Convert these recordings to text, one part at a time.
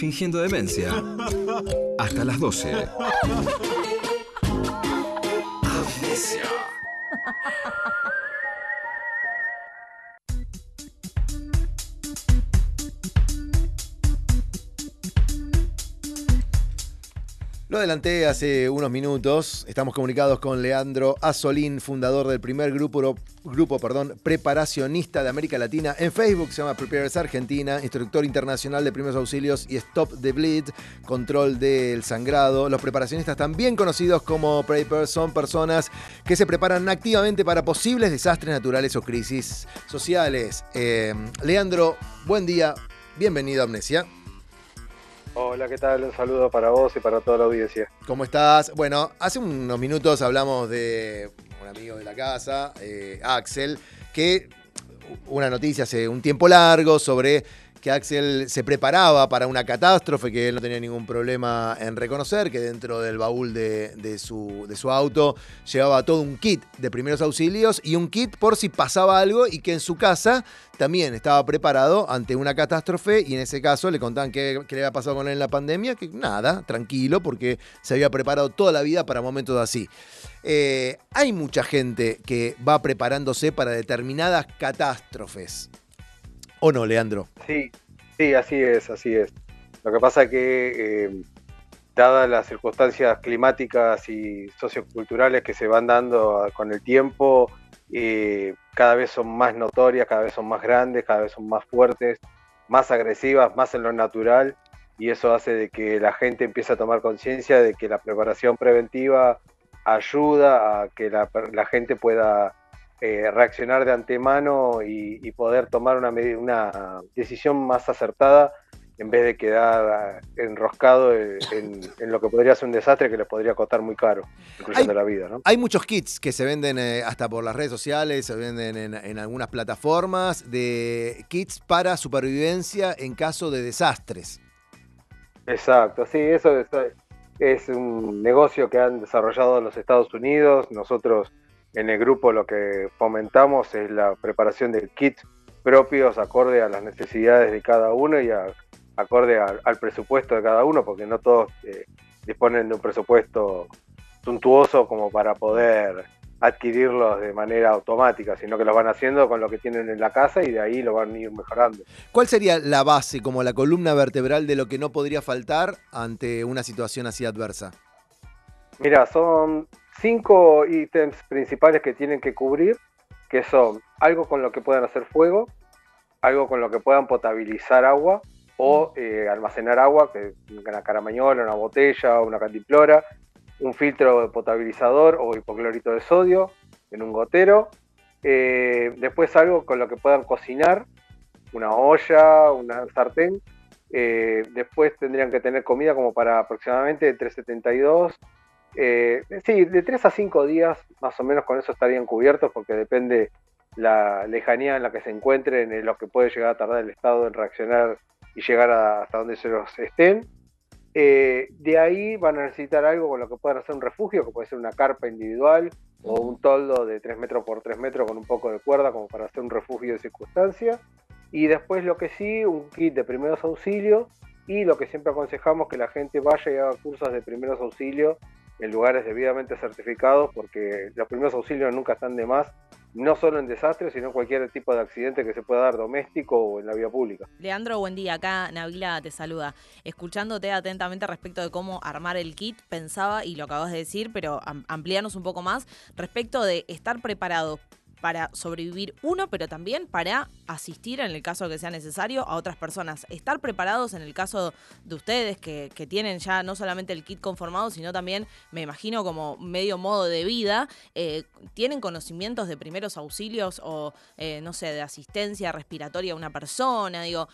fingiendo demencia. Hasta las 12. Amnesia. Lo adelanté hace unos minutos. Estamos comunicados con Leandro Azzolín, fundador del primer grupo preparacionista de América Latina en Facebook. Se llama Prepares Argentina, instructor internacional de primeros auxilios y Stop the Bleed, control del sangrado. Los preparacionistas, también conocidos como Preppers, son personas que se preparan activamente para posibles desastres naturales o crisis sociales. Leandro, buen día. Bienvenido a Amnesia. Hola, ¿qué tal? Un saludo para vos y para toda la audiencia. ¿Cómo estás? Bueno, hace unos minutos hablamos de un amigo de la casa, Axel, que una noticia hace un tiempo largo sobre que Axel se preparaba para una catástrofe, que él no tenía ningún problema en reconocer, que dentro del baúl de su auto llevaba todo un kit de primeros auxilios y un kit por si pasaba algo, y que en su casa también estaba preparado ante una catástrofe, y en ese caso le contaban qué le había pasado con él en la pandemia, que nada, tranquilo, porque se había preparado toda la vida para momentos así. Hay mucha gente que va preparándose para determinadas catástrofes. ¿O no, Leandro? Sí, así es. Lo que pasa es que, dadas las circunstancias climáticas y socioculturales que se van dando con el tiempo, cada vez son más notorias, cada vez son más grandes, cada vez son más fuertes, más agresivas, más en lo natural, y eso hace de que la gente empiece a tomar conciencia de que la preparación preventiva ayuda a que la gente pueda reaccionar de antemano y poder tomar una decisión más acertada, en vez de quedar enroscado en lo que podría ser un desastre que les podría costar muy caro, incluyendo la vida, ¿no? Hay muchos kits que se venden hasta por las redes sociales, se venden en algunas plataformas, de kits para supervivencia en caso de desastres. Exacto, sí, eso es un negocio que han desarrollado los Estados Unidos. Nosotros en el grupo lo que fomentamos es la preparación de kits propios acorde a las necesidades de cada uno y acorde al presupuesto de cada uno, porque no todos disponen de un presupuesto suntuoso como para poder adquirirlos de manera automática, sino que los van haciendo con lo que tienen en la casa y de ahí lo van a ir mejorando. ¿Cuál sería la base, como la columna vertebral de lo que no podría faltar ante una situación así adversa? Mira, son 5 ítems principales que tienen que cubrir, que son algo con lo que puedan hacer fuego, algo con lo que puedan potabilizar agua o almacenar agua, que una caramañola, una botella, una cantimplora, un filtro potabilizador o hipoclorito de sodio en un gotero, después algo con lo que puedan cocinar, una olla, una sartén, después tendrían que tener comida como para aproximadamente entre 72, de 3 a 5 días más o menos, con eso estarían cubiertos, porque depende la lejanía en la que se encuentren, en lo que puede llegar a tardar el Estado en reaccionar y llegar hasta donde se los estén. De ahí van a necesitar algo con lo que puedan hacer un refugio, que puede ser una carpa individual o un toldo de 3 metros por 3 metros con un poco de cuerda como para hacer un refugio de circunstancia. Y después, lo que sí, un kit de primeros auxilios, y lo que siempre aconsejamos, que la gente vaya y haga cursos de primeros auxilios en lugares debidamente certificados, porque los primeros auxilios nunca están de más, no solo en desastres, sino en cualquier tipo de accidente que se pueda dar doméstico o en la vía pública. Leandro, buen día. Acá Nabila te saluda. Escuchándote atentamente respecto de cómo armar el kit, pensaba, y lo acabas de decir, pero amplíanos un poco más, respecto de estar preparado para sobrevivir uno, pero también para asistir, en el caso que sea necesario, a otras personas. Estar preparados en el caso de ustedes que tienen ya no solamente el kit conformado, sino también, me imagino, como medio modo de vida. ¿Tienen conocimientos de primeros auxilios o, no sé, de asistencia respiratoria a una persona? Digo,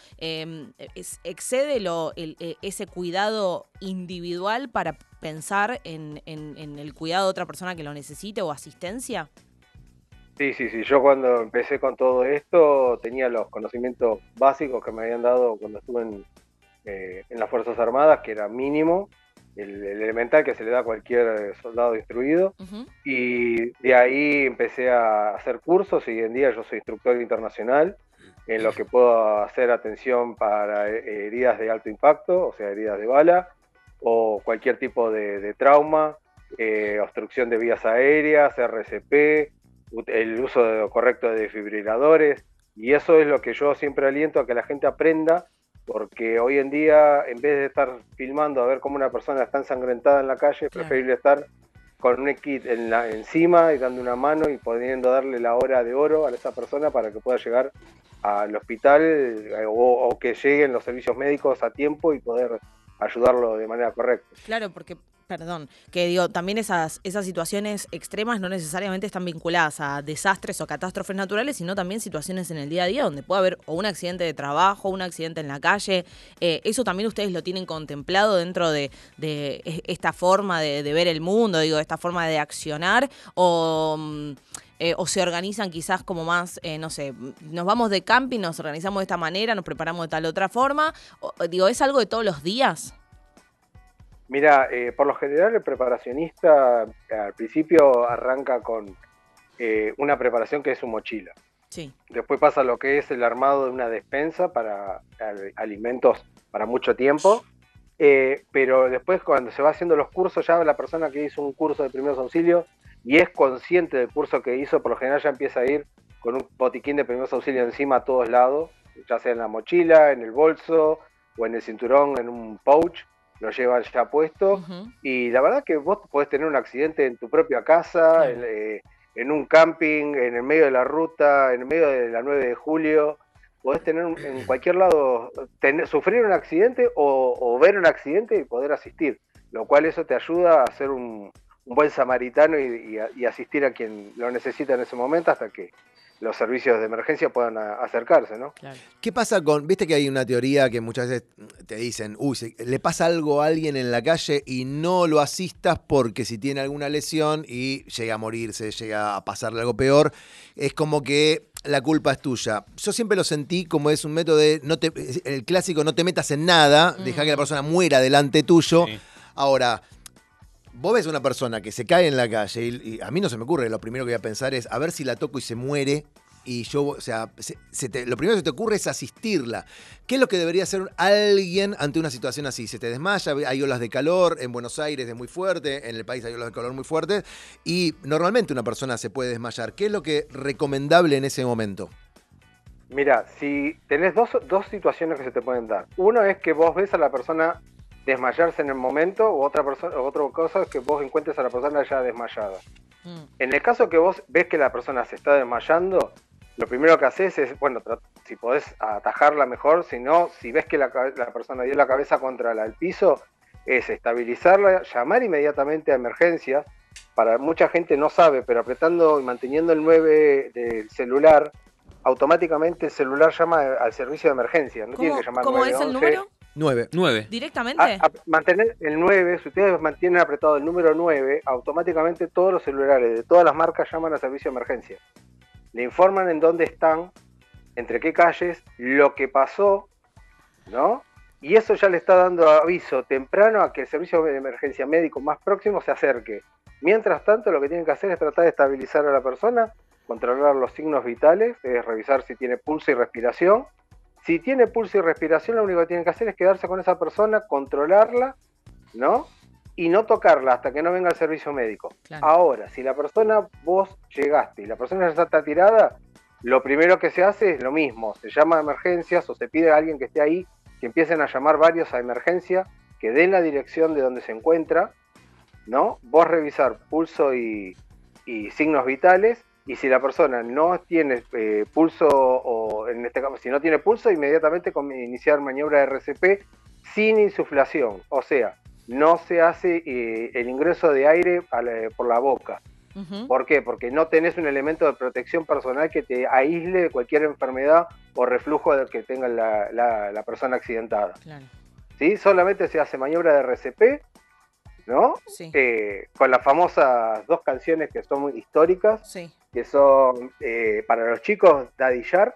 ¿excede ese cuidado individual para pensar en el cuidado de otra persona que lo necesite o asistencia? Sí. Yo cuando empecé con todo esto tenía los conocimientos básicos que me habían dado cuando estuve en las Fuerzas Armadas, que era mínimo, el elemental que se le da a cualquier soldado instruido. Uh-huh. Y de ahí empecé a hacer cursos y hoy en día yo soy instructor internacional. en lo que puedo hacer atención para heridas de alto impacto, o sea, heridas de bala, o cualquier tipo de trauma, obstrucción de vías aéreas, RCP, el uso correcto de desfibriladores, y eso es lo que yo siempre aliento a que la gente aprenda, porque hoy en día, en vez de estar filmando a ver cómo una persona está ensangrentada en la calle, es preferible estar con un kit encima y dando una mano y pudiendo darle la hora de oro a esa persona para que pueda llegar al hospital o que lleguen los servicios médicos a tiempo y poder ayudarlo de manera correcta. Claro, porque, perdón, que digo, también esas situaciones extremas no necesariamente están vinculadas a desastres o catástrofes naturales, sino también situaciones en el día a día donde puede haber o un accidente de trabajo, un accidente en la calle. ¿Eso también ustedes lo tienen contemplado dentro de esta forma de ver el mundo, digo, esta forma de accionar? O se organizan quizás como más, no sé, nos vamos de camping, nos organizamos de esta manera, nos preparamos de tal otra forma. Digo, ¿es algo de todos los días? Mira, por lo general el preparacionista al principio arranca con una preparación que es su mochila. Sí. Después pasa lo que es el armado de una despensa para alimentos para mucho tiempo. Pero después cuando se va haciendo los cursos, ya la persona que hizo un curso de primeros auxilios y es consciente del curso que hizo, por lo general ya empieza a ir con un botiquín de primeros auxilios encima a todos lados, ya sea en la mochila, en el bolso o en el cinturón, en un pouch, lo lleva ya puesto. Uh-huh. Y la verdad que vos podés tener un accidente en tu propia casa, claro, en un camping, en el medio de la ruta, en el medio de la 9 de julio, podés tener en cualquier lado, sufrir un accidente o ver un accidente y poder asistir, lo cual eso te ayuda a ser un buen samaritano y asistir a quien lo necesita en ese momento hasta que los servicios de emergencia puedan acercarse, ¿no? Claro. ¿Qué pasa con, viste que hay una teoría que muchas veces te dicen, le pasa algo a alguien en la calle y no lo asistas porque si tiene alguna lesión y llega a morirse, llega a pasarle algo peor, es como que la culpa es tuya? Yo siempre lo sentí como es un método de, el clásico no te metas en nada, deja que la persona muera delante tuyo. Sí. Ahora, vos ves una persona que se cae en la calle y a mí no se me ocurre, lo primero que voy a pensar es a ver si la toco y se muere y yo, o sea, lo primero que se te ocurre es asistirla. ¿Qué es lo que debería hacer alguien ante una situación así? Se te desmaya, hay olas de calor, en Buenos Aires es muy fuerte, en el país hay olas de calor muy fuertes y normalmente una persona se puede desmayar. ¿Qué es lo que es recomendable en ese momento? Mira, si tenés dos situaciones que se te pueden dar. Uno es que vos ves a la persona desmayarse en el momento, o otra cosa es que vos encuentres a la persona ya desmayada. En el caso que vos ves que la persona se está desmayando, lo primero que haces es, bueno, si podés atajarla mejor, si no, si ves que la persona dio la cabeza contra el piso, es estabilizarla, llamar inmediatamente a emergencias. Para mucha gente no sabe, pero apretando y manteniendo el 9 del celular, automáticamente el celular llama al servicio de emergencia. No tiene que llamar ¿Cómo 911. es el número? 9. ¿Directamente? Mantener el 9, si ustedes mantienen apretado el número 9, automáticamente todos los celulares de todas las marcas llaman al servicio de emergencia. Le informan en dónde están, entre qué calles, lo que pasó, ¿no? Y eso ya le está dando aviso temprano a que el servicio de emergencia médico más próximo se acerque. Mientras tanto, lo que tienen que hacer es tratar de estabilizar a la persona, controlar los signos vitales, es revisar si tiene pulso y respiración. Si tiene pulso y respiración, lo único que tienen que hacer es quedarse con esa persona, controlarla, ¿no? Y no tocarla hasta que no venga el servicio médico. Claro. Ahora, si la persona, vos llegaste y la persona ya está tirada, lo primero que se hace es lo mismo. Se llama a emergencias o se pide a alguien que esté ahí, que empiecen a llamar varios a emergencia, que den la dirección de donde se encuentra, ¿no? Vos revisar pulso y signos vitales. Y si la persona no tiene pulso, o en este caso, si no tiene pulso, inmediatamente iniciar maniobra de RCP sin insuflación. O sea, no se hace el ingreso de aire por la boca. Uh-huh. ¿Por qué? Porque no tenés un elemento de protección personal que te aísle de cualquier enfermedad o reflujo del que tenga la persona accidentada. Claro. ¿Sí? Solamente se hace maniobra de RCP, ¿no? Sí. Con las famosas 2 canciones que son muy históricas. Sí. Que son para los chicos Daddy Shark,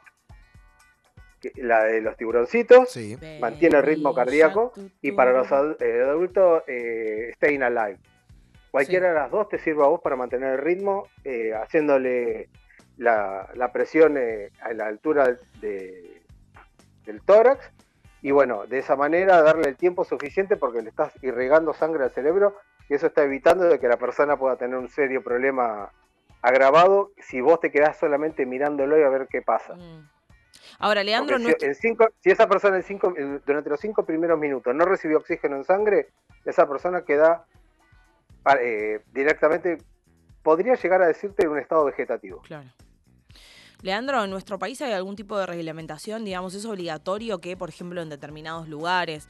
la de los tiburoncitos, sí, mantiene el ritmo cardíaco, y para los adultos Staying Alive. Cualquiera de las dos te sirve a vos para mantener el ritmo, haciéndole la presión a la altura del tórax, y bueno, de esa manera darle el tiempo suficiente porque le estás irrigando sangre al cerebro, y eso está evitando de que la persona pueda tener un serio problema agravado si vos te quedás solamente mirándolo y a ver qué pasa. Ahora, Leandro, si esa persona durante los 5 primeros minutos no recibió oxígeno en sangre, esa persona queda directamente, podría llegar a decirte, en un estado vegetativo. Claro. Leandro, ¿en nuestro país hay algún tipo de reglamentación? Digamos, ¿es obligatorio que, por ejemplo, en determinados lugares,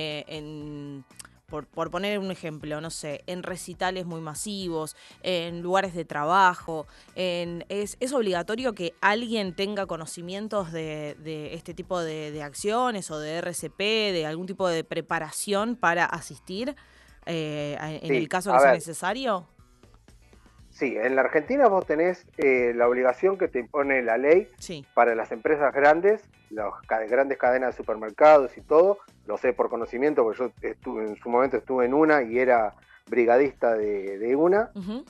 por poner un ejemplo, no sé, en recitales muy masivos, en lugares de trabajo, ¿es obligatorio que alguien tenga conocimientos de este tipo de acciones o de RCP, de algún tipo de preparación para asistir en el caso que sea necesario? Sí, en la Argentina vos tenés la obligación que te impone la ley para las empresas grandes, las grandes cadenas de supermercados y todo. Lo sé por conocimiento, porque yo en su momento estuve en una y era brigadista de una.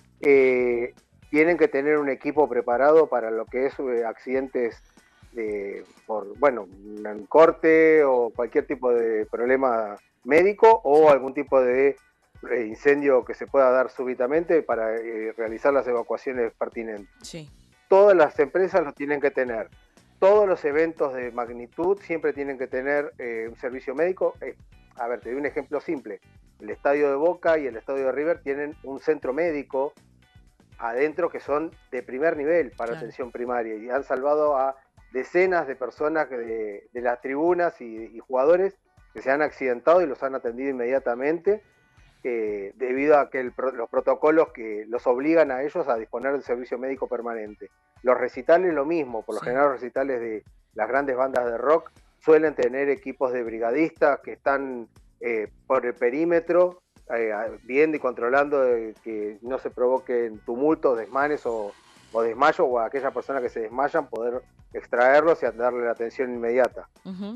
Tienen que tener un equipo preparado para lo que es accidentes por un corte o cualquier tipo de problema médico o algún tipo de incendio que se pueda dar súbitamente para realizar las evacuaciones pertinentes. Sí. Todas las empresas lo tienen que tener. Todos los eventos de magnitud siempre tienen que tener un servicio médico. A ver, te doy un ejemplo simple. El estadio de Boca y el estadio de River tienen un centro médico adentro que son de primer nivel para atención primaria y han salvado a decenas de personas de las tribunas y jugadores que se han accidentado y los han atendido inmediatamente. Debido a que los protocolos que los obligan a ellos a disponer del servicio médico permanente. Los recitales lo mismo, por lo general los recitales de las grandes bandas de rock suelen tener equipos de brigadistas que están por el perímetro, viendo y controlando que no se provoquen tumultos, desmanes o desmayos, o a aquellas personas que se desmayan poder extraerlos y darle la atención inmediata.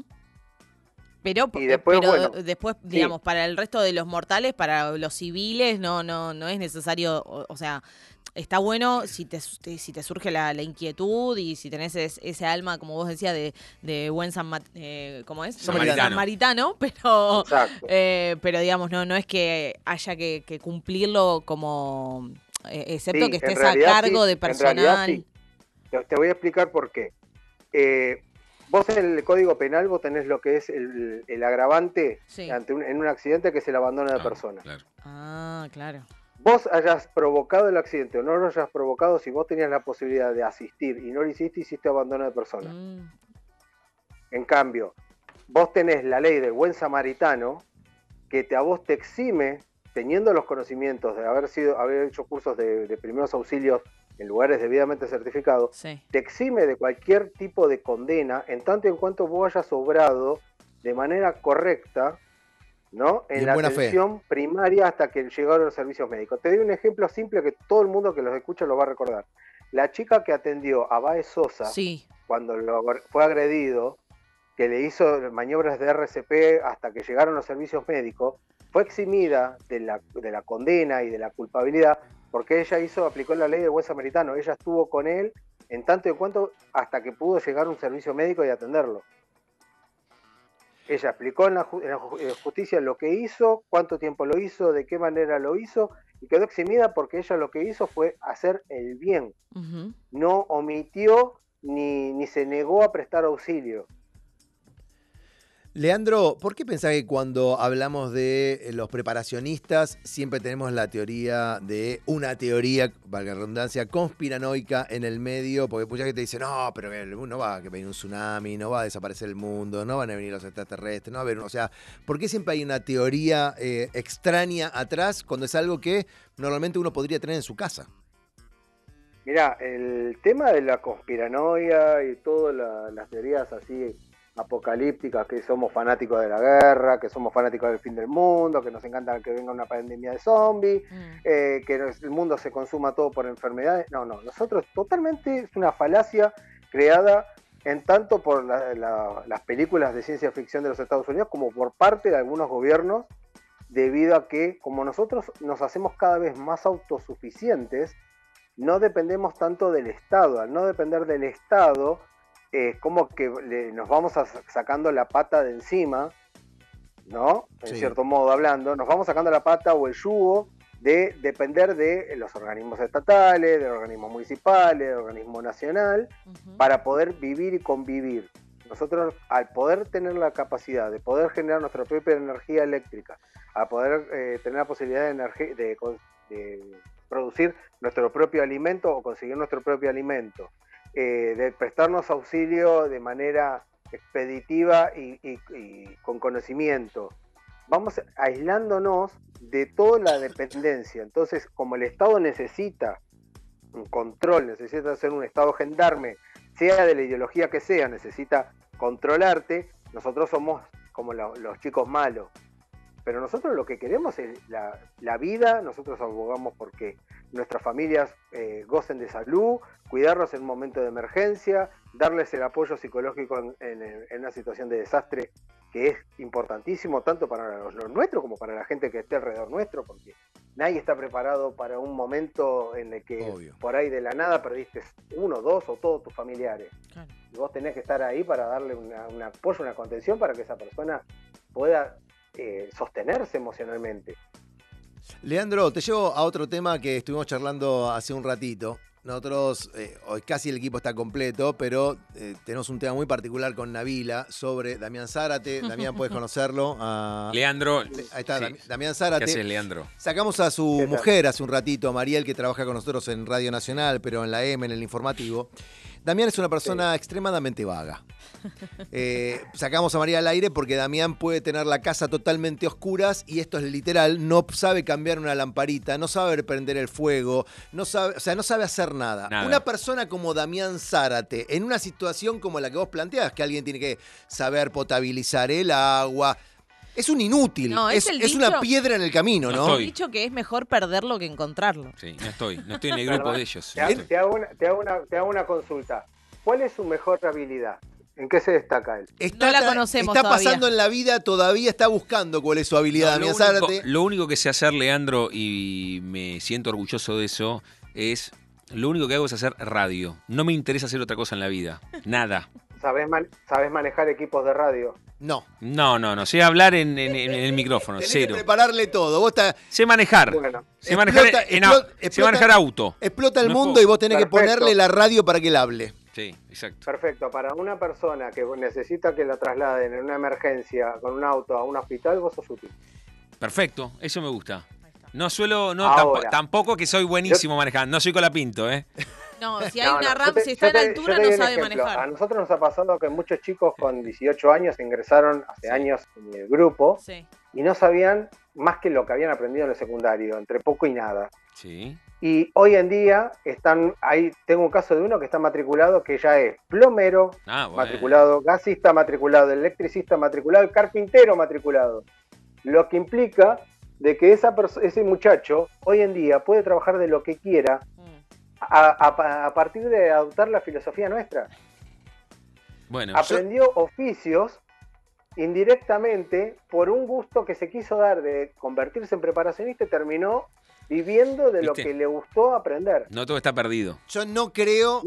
Pero después, digamos, para el resto de los mortales, para los civiles, no es necesario, o sea, está bueno si te surge la inquietud y si tenés ese alma, como vos decías, de buen samaritano, pero digamos, no es que haya que cumplirlo como, excepto que estés a cargo de personal. En realidad, te voy a explicar por qué. Vos en el Código Penal vos tenés lo que es el agravante en un accidente, que es el abandono de persona. Claro. Ah, claro. Vos hayas provocado el accidente o no lo hayas provocado, si vos tenías la posibilidad de asistir y no lo hiciste abandono de persona. En cambio, vos tenés la ley del buen samaritano que a vos te exime, teniendo los conocimientos de haber hecho cursos de primeros auxilios en lugares debidamente certificados, te exime de cualquier tipo de condena en tanto y en cuanto vos hayas obrado de manera correcta, ¿no? En la atención primaria hasta que llegaron los servicios médicos. Te doy un ejemplo simple que todo el mundo que los escucha lo va a recordar. La chica que atendió a Baez Sosa cuando fue agredido, que le hizo maniobras de RCP hasta que llegaron los servicios médicos, fue eximida de la condena y de la culpabilidad porque ella aplicó la ley del buen samaritano. Ella estuvo con él en tanto y en cuanto hasta que pudo llegar un servicio médico y atenderlo. Ella explicó en la justicia lo que hizo, cuánto tiempo lo hizo, de qué manera lo hizo, y quedó eximida porque ella lo que hizo fue hacer el bien. No omitió ni se negó a prestar auxilio. Leandro, ¿por qué pensás que cuando hablamos de los preparacionistas siempre tenemos la teoría de una teoría, valga la redundancia, conspiranoica en el medio? Porque mucha gente dice, no, pero no va a venir un tsunami, no va a desaparecer el mundo, no van a venir los extraterrestres, no va a haber, o sea, ¿por qué siempre hay una teoría extraña atrás cuando es algo que normalmente uno podría tener en su casa? Mirá, el tema de la conspiranoia y todas las teorías así apocalípticas, que somos fanáticos de la guerra, que somos fanáticos del fin del mundo, que nos encanta que venga una pandemia de zombies, que el mundo se consuma todo por enfermedades. No, nosotros totalmente es una falacia creada en tanto por las películas de ciencia ficción de los Estados Unidos como por parte de algunos gobiernos, debido a que como nosotros nos hacemos cada vez más autosuficientes, no dependemos tanto del Estado. Al no depender del Estado, como que nos vamos sacando la pata de encima, ¿no? En cierto modo hablando, nos vamos sacando la pata o el yugo de depender de los organismos estatales, de los organismos municipales, del organismo nacional, para poder vivir y convivir. Nosotros, al poder tener la capacidad de poder generar nuestra propia energía eléctrica, a poder tener la posibilidad de producir nuestro propio alimento o conseguir nuestro propio alimento, de prestarnos auxilio de manera expeditiva y con conocimiento, vamos aislándonos de toda la dependencia. Entonces, como el Estado necesita un control, necesita ser un Estado gendarme, sea de la ideología que sea, necesita controlarte, nosotros somos como los chicos malos. Pero nosotros lo que queremos es la vida, nosotros abogamos porque nuestras familias gocen de salud, cuidarlos en un momento de emergencia, darles el apoyo psicológico en una situación de desastre que es importantísimo tanto para los nuestros como para la gente que esté alrededor nuestro, porque nadie está preparado para un momento en el que por ahí de la nada perdiste uno, dos o todos tus familiares. Claro. Y vos tenés que estar ahí para darle un apoyo, una contención para que esa persona pueda sostenerse emocionalmente. Leandro, te llevo a otro tema que estuvimos charlando hace un ratito. Nosotros, hoy casi el equipo está completo, pero tenemos un tema muy particular con Nabila sobre Damián Zárate. Damián, puedes conocerlo. Leandro. Ahí está, sí. Damián Zárate. ¿Qué haces, Leandro? Sacamos a su mujer hace un ratito, a Mariel, que trabaja con nosotros en Radio Nacional, pero en la M, en el informativo. Damián es una persona extremadamente vaga. Sacamos a María al aire porque Damián puede tener la casa totalmente a oscuras y esto es literal, no sabe cambiar una lamparita, no sabe prender el fuego, no sabe hacer nada. Una persona como Damián Zárate, en una situación como la que vos planteás, que alguien tiene que saber potabilizar el agua, es un inútil, no, es una piedra en el camino, ¿no? He dicho que es mejor perderlo que encontrarlo. Sí, no estoy en el grupo de ellos. Te hago una consulta. ¿Cuál es su mejor habilidad? ¿En qué se destaca él? No la conocemos Está todavía. pasando en la vida, todavía está buscando cuál es su habilidad, Damián Zárate. Lo único que sé hacer, Leandro, y me siento orgulloso de eso, es lo único que hago es hacer radio. No me interesa hacer otra cosa en la vida. Nada. ¿Sabés manejar equipos de radio? No. No. Sé hablar en el micrófono, Tenés cero. que prepararle todo. Sé manejar. Bueno, sé manejar auto. Explota el mundo y vos tenés que ponerle la radio para que él hable. Sí, exacto. Perfecto. Para una persona que necesita que la trasladen en una emergencia con un auto a un hospital, vos sos útil. Perfecto, eso me gusta. No suelo, tampoco que soy buenísimo manejando. No soy Colapinto, ¿eh? No, si hay una rampa, si está en altura, no sabe manejar. A nosotros nos ha pasado que muchos chicos con 18 años ingresaron hace años en el grupo y no sabían más que lo que habían aprendido en el secundario, entre poco y nada. Sí. Y hoy en día están ahí, tengo un caso de uno que está matriculado, que ya es plomero, matriculado, gasista matriculado, electricista matriculado, carpintero matriculado. Lo que implica de que ese muchacho hoy en día puede trabajar de lo que quiera a partir de adoptar la filosofía nuestra. Bueno, aprendió oficios indirectamente por un gusto que se quiso dar de convertirse en preparacionista y terminó viviendo de lo que le gustó aprender. No todo está perdido. Yo no creo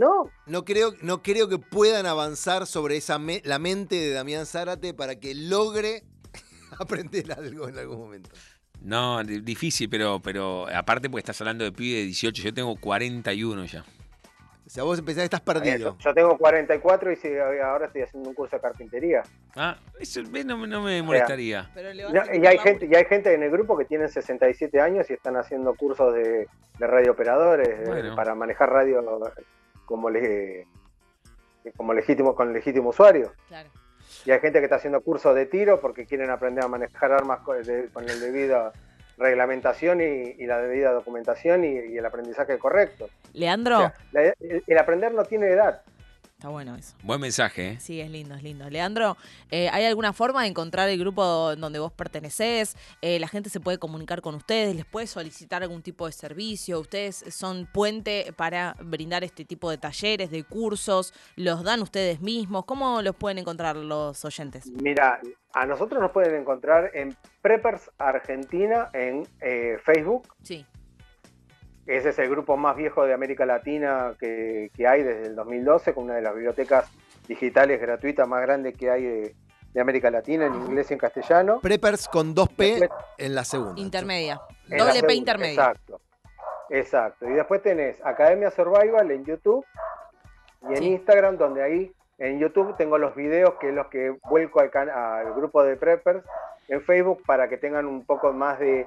que puedan avanzar sobre la mente de Damián Zárate para que logre aprender algo en algún momento. No, difícil, pero aparte porque estás hablando de pibe de 18, yo tengo 41 ya. O sea, vos estás perdido. Yo tengo 44 y ahora estoy haciendo un curso de carpintería. Eso no me molestaría. Y hay gente en el grupo que tienen 67 años y están haciendo cursos de radiooperadores para manejar radio como legítimo usuario. Claro. Y hay gente que está haciendo cursos de tiro porque quieren aprender a manejar armas con el debido reglamentación y la debida documentación y el aprendizaje correcto. Leandro. O sea, el aprender no tiene edad. Está bueno eso. Buen mensaje, ¿eh? Sí, es lindo, es lindo. Leandro, ¿hay alguna forma de encontrar el grupo donde vos pertenecés? ¿La gente se puede comunicar con ustedes? ¿Les puede solicitar algún tipo de servicio? ¿Ustedes son puente para brindar este tipo de talleres, de cursos? ¿Los dan ustedes mismos? ¿Cómo los pueden encontrar los oyentes? Mira, a nosotros nos pueden encontrar en Preppers Argentina en Facebook. Sí. Ese es el grupo más viejo de América Latina que hay desde el 2012, con una de las bibliotecas digitales gratuitas más grandes que hay de América Latina, en inglés y en castellano. Preppers con 2P en la segunda. Intermedia. En la Doble P segunda, intermedia. Exacto. Y después tenés Academia Survival en YouTube y en Instagram, donde ahí en YouTube tengo los videos que es los que vuelco al grupo de Preppers, en Facebook para que tengan un poco más de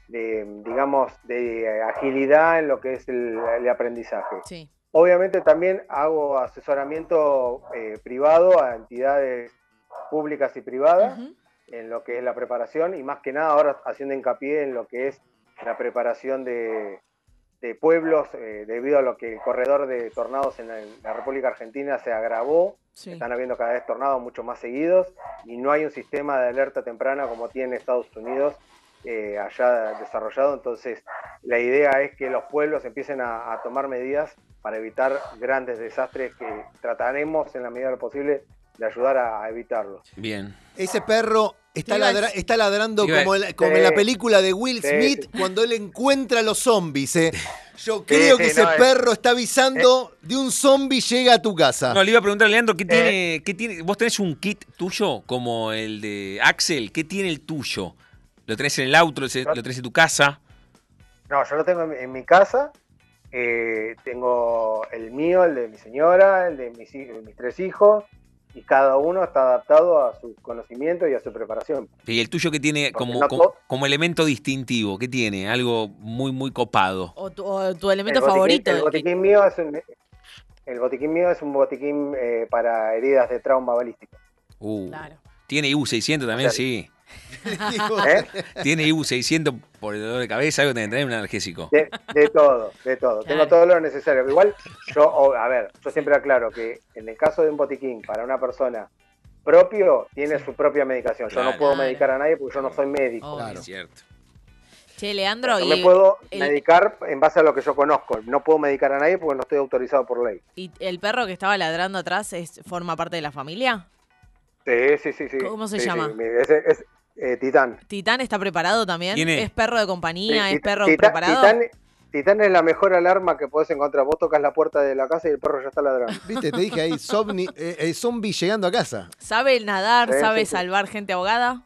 agilidad en lo que es el aprendizaje. Sí. Obviamente también hago asesoramiento privado a entidades públicas y privadas en lo que es la preparación y más que nada ahora haciendo hincapié en lo que es la preparación de pueblos debido a lo que el corredor de tornados en la República Argentina se agravó. Sí. Están habiendo cada vez tornados mucho más seguidos y no hay un sistema de alerta temprana como tiene Estados Unidos allá desarrollado. Entonces la idea es que los pueblos empiecen a tomar medidas para evitar grandes desastres que trataremos en la medida de lo posible de ayudar a evitarlos. Bien. Ese perro está ladrando Iba- como en la película de Will Smith cuando él encuentra a los zombies. Yo creo que ese perro está avisando de un zombie llega a tu casa. No, le iba a preguntar a Leandro, ¿qué tiene? ¿Vos tenés un kit tuyo como el de Axel? ¿Qué tiene el tuyo? ¿Lo tenés en el auto? ¿Lo tenés en tu casa? No, yo lo tengo en mi casa. Tengo el mío, el de mi señora, el de mis 3 hijos, y cada uno está adaptado a su conocimiento y a su preparación. ¿Y el tuyo qué tiene Porque como elemento distintivo? ¿Qué tiene? Algo muy, muy copado. O tu elemento favorito. El botiquín mío es un botiquín para heridas de trauma balístico. Claro. ¿Tiene IU-600 también? O sea, Sí. ¿Eh? ¿Tiene IU-600 por el dolor de cabeza? Algo tiene que tener un analgésico. De todo. Tengo todo lo necesario. Igual, yo siempre aclaro que en el caso de un botiquín para una persona propio, tiene su propia medicación. Yo no puedo medicar a nadie porque yo no soy médico. Claro. Es cierto. Che, Leandro, No me puedo medicar en base a lo que yo conozco. No puedo medicar a nadie porque no estoy autorizado por ley. ¿Y el perro que estaba ladrando atrás forma parte de la familia? Sí. ¿Cómo se llama? Es Titán. ¿Titán está preparado también? ¿Quién es? ¿Es perro de compañía? Sí, ¿Es perro Titán- preparado? Titán es la mejor alarma que podés encontrar. Vos tocas la puerta de la casa y el perro ya está ladrando. Viste, te dije ahí, zombie llegando a casa. ¿Sabe nadar? Sí, ¿Sabe sí, sí. salvar gente ahogada?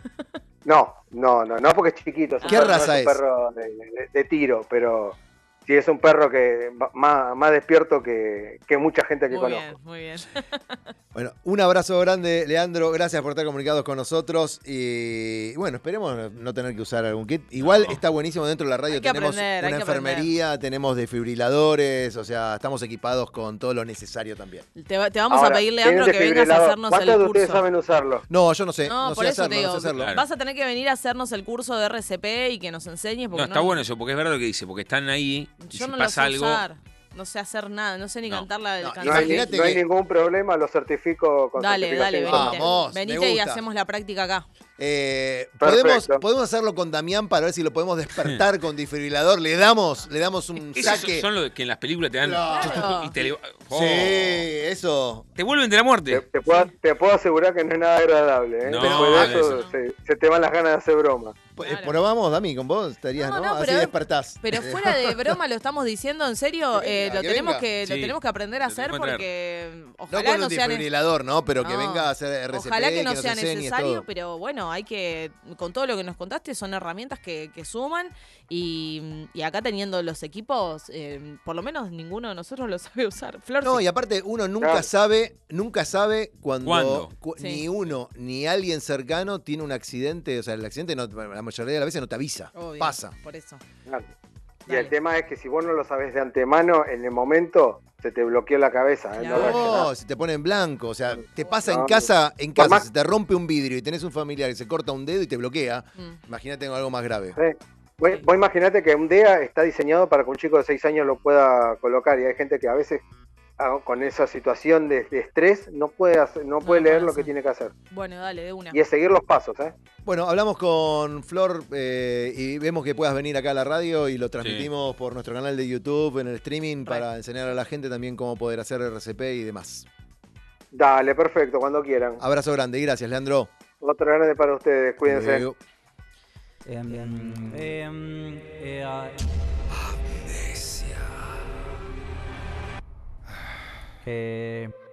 No, porque es chiquito. ¿Qué raza es? Un perro de tiro, pero sí es un perro que más despierto que mucha gente que conozco. Muy bien. Bueno, un abrazo grande, Leandro. Gracias por estar comunicados con nosotros. Y bueno, esperemos no tener que usar algún kit. Igual está buenísimo dentro de la radio. Hay que Tenemos aprender, hay una que enfermería, tenemos desfibriladores. O sea, estamos equipados con todo lo necesario también. Te vamos a pedir, Leandro, que vengas a hacernos el ¿Cuántos de ustedes curso. saben usarlo? No, yo no sé. No, No por sé eso hacerlo, te no digo, sé hacerlo. Claro. vas a tener que venir a hacernos el curso de RCP y que nos enseñes. Porque No, está bueno eso, porque es verdad lo que dice, porque están ahí, y Yo si no lo pasa sé algo... usar. No sé hacer nada, no sé ni No. cantar la del No, No hay, Imagínate no hay que- ningún problema, lo certifico con Dale, certificación. venite. Vamos, me Venite y gusta. hacemos la práctica acá. Perfecto. Podemos hacerlo con Damián para ver si lo podemos despertar con desfibrilador. Le damos un Esos saque. son los que en las películas te dan... Claro. Y te, Sí, eso. te vuelven de la muerte. Te puedo asegurar que no es nada agradable. ¿eh? No, Después de eso eso se te van las ganas de hacer broma. Claro. Probamos, Dami, con vos estarías, ¿no? No, Así pero- despertás. Pero fuera de broma lo estamos diciendo en serio, Que venga, lo que tenemos venga. que Sí, lo tenemos que aprender a lo hacer tenemos que porque No ojalá con no un sean desfibrilador, ¿no? Pero que No. venga a hacer RCP, ojalá que no nos sea enseñe necesario, todo. pero bueno, hay que con todo lo que nos contaste son herramientas que suman y acá teniendo los equipos, por lo menos ninguno de nosotros lo sabe usar. Flor, No, sí. y aparte uno Claro. nunca sabe cuando Sí. ni uno ni alguien cercano tiene un accidente, o sea, el accidente la mayoría de las veces no te avisa, Obvio, pasa. por eso. Claro. Y Dale. el tema es que si vos no lo sabés de antemano, en el momento se te bloqueó la cabeza. ¿eh? Claro. No reaccionás. No, se te pone en blanco, o sea, te pasa No, en casa, Por más- se te rompe un vidrio y tenés un familiar que se corta un dedo y te bloquea, imagínate algo más grave. Sí. Vos imaginate que un DEA está diseñado para que un chico de 6 años lo pueda colocar y hay gente que a veces con esa situación de estrés no puede leer lo que tiene que hacer. Bueno, dale, de una. Y es seguir los pasos. ¿eh? Bueno, hablamos con Flor y vemos que puedas venir acá a la radio y lo transmitimos por nuestro canal de YouTube en el streaming para enseñar a la gente también cómo poder hacer RCP y demás. Dale, perfecto, cuando quieran. Abrazo grande y gracias, Leandro. Otro grande para ustedes, cuídense. Luego. Eh,